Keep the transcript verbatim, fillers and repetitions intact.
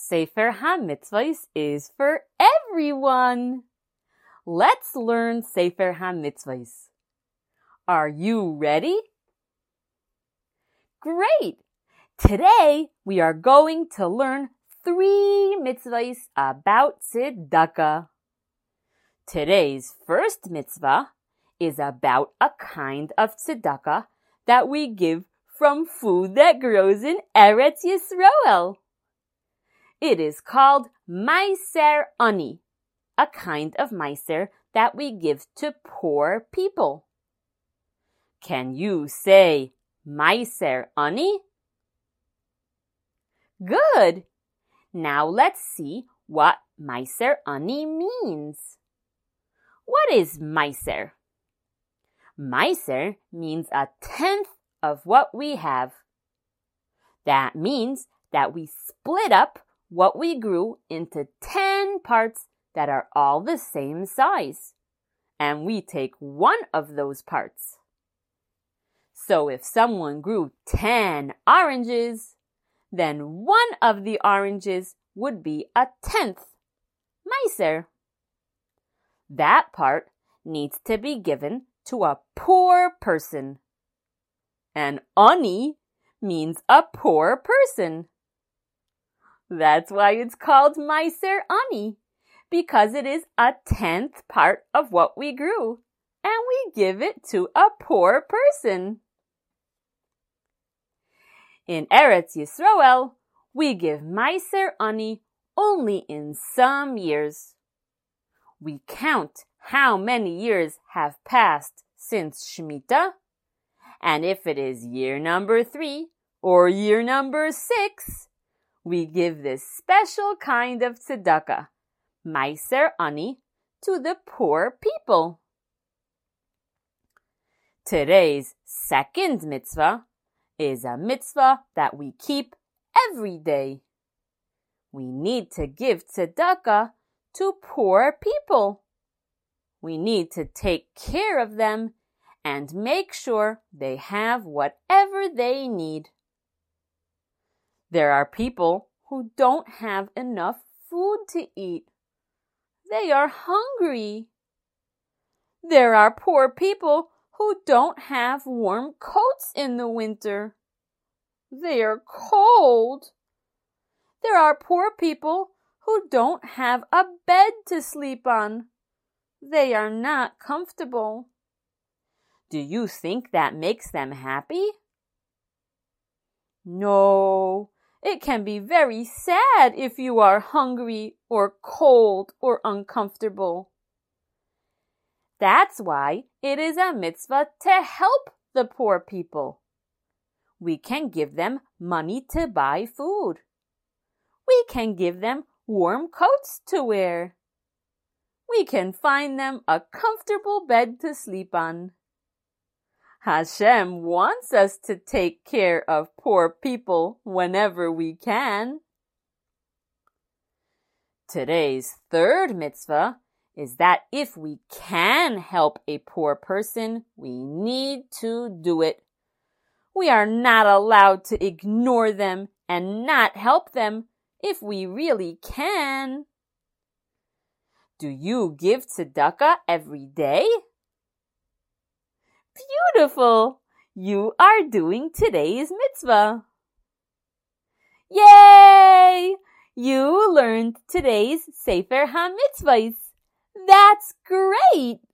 Sefer HaMitzvahs is for everyone. Let's learn Sefer HaMitzvahs. Are you ready? Great! Today we are going to learn three mitzvahs about tzedakah. Today's first mitzvah is about a kind of tzedakah that we give from food that grows in Eretz Yisroel. It is called Meiser Ani, a kind of meiser that we give to poor people. Can you say Meiser Ani? Good! Now let's see what Meiser Ani means. What is Meiser? Meiser means a tenth of what we have. That means that we split up what we grew into ten parts that are all the same size, and we take one of those parts. So if someone grew ten oranges, then one of the oranges would be a tenth, meiser. That part needs to be given to a poor person. And ani means a poor person. That's why it's called Meiser Ani, because it is a tenth part of what we grew, and we give it to a poor person. In Eretz Yisroel, we give Meiser Ani only in some years. We count how many years have passed since Shemitah, and if it is year number three or year number six, we give this special kind of tzedakah, Meiser Ani, to the poor people. Today's second mitzvah is a mitzvah that we keep every day. We need to give tzedakah to poor people. We need to take care of them and make sure they have whatever they need. There are people who don't have enough food to eat. They are hungry. There are poor people who don't have warm coats in the winter. They are cold. There are poor people who don't have a bed to sleep on. They are not comfortable. Do you think that makes them happy? No, it can be very sad if you are hungry or cold or uncomfortable. That's why it is a mitzvah to help the poor people. We can give them money to buy food. We can give them warm coats to wear. We can find them a comfortable bed to sleep on. Hashem wants us to take care of poor people whenever we can. Today's third mitzvah is that if we can help a poor person, we need to do it. We are not allowed to ignore them and not help them if we really can. Do you give tzedakah every day? Beautiful! You are doing today's mitzvah. Yay! You learned today's Sefer HaMitzvahs. That's great!